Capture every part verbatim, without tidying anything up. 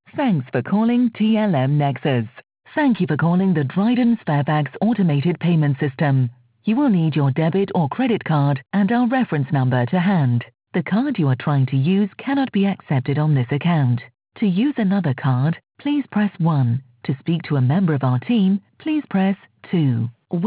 Thanks for calling T L M Nexus. Thank you for calling the Dryden Sparebags automated payment system. You will need your debit or credit card and our reference number to hand. The card you are trying to use cannot be accepted on this account. To use another card, please press one. To speak to a member of our team, please press two.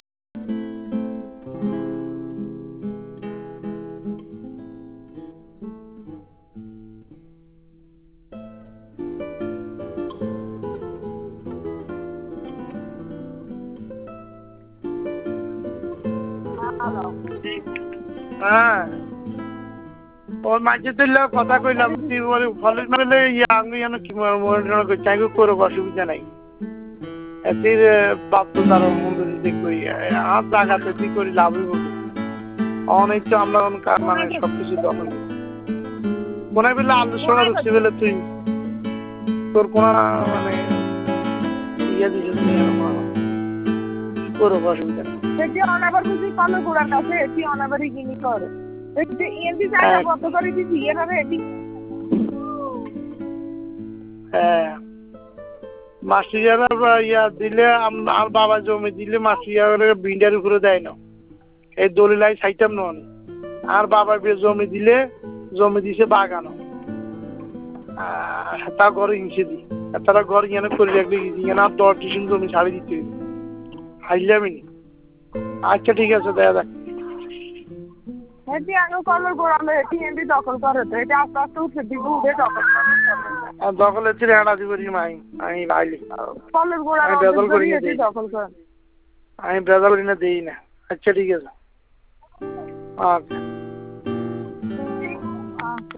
হ্যাঁ ওর মাঝে দিলে কথা কইলাম তুই বলে ফলের মানে ইয়া আমি জানো কি মনে করছি আমি করব অসুবিধা নাই এতির বাপ তো তার মন্দির দিক করি আর জায়গাতে তুই করি লাভই হবে অনেক তো আমরা মানে সবকিছু দখল মনে বললে আলু সোনা দিচ্ছি বলে তুই তোর কোন মানে ইয়ে দিছিস করব অসুবিধা নেই সেটি অনাবার বুঝি কল গোড়ার কাছে এটি অনাবারই কিনি করে এটি এমবি জায়গা বন্ধ করে দিছি এভাবে এটি হ্যাঁ মাসিয়ারা ইয়া দিলে আর বাবা জমি দিলে মাসিয়ারে বিন্ডার উপরে দেয় না এই দলিলাই চাইতাম না আর বাবা জমি দিলে জমি দিছে বাগানো তা ঘরে ইংসে দি তারা ঘর ইয়ানে করে রাখবে ইয়ানে আর দশ ডিসিম জমি ছাড়ি দিতে হাইলামি আচ্ছা ঠিক আছে দাদা এটি আগে কলের গোড়ালো এটি এমবি দখল করে তো এটা আস্তে আস্তে উঠে দিকে উঠে দখল করে দখল হচ্ছে রেড়া দিব মাই আমি লাইলি কলের গোড়ালো বেদল করি এটি দখল করে আমি বেদল করি না দেই না আচ্ছা ঠিক আছে আচ্ছা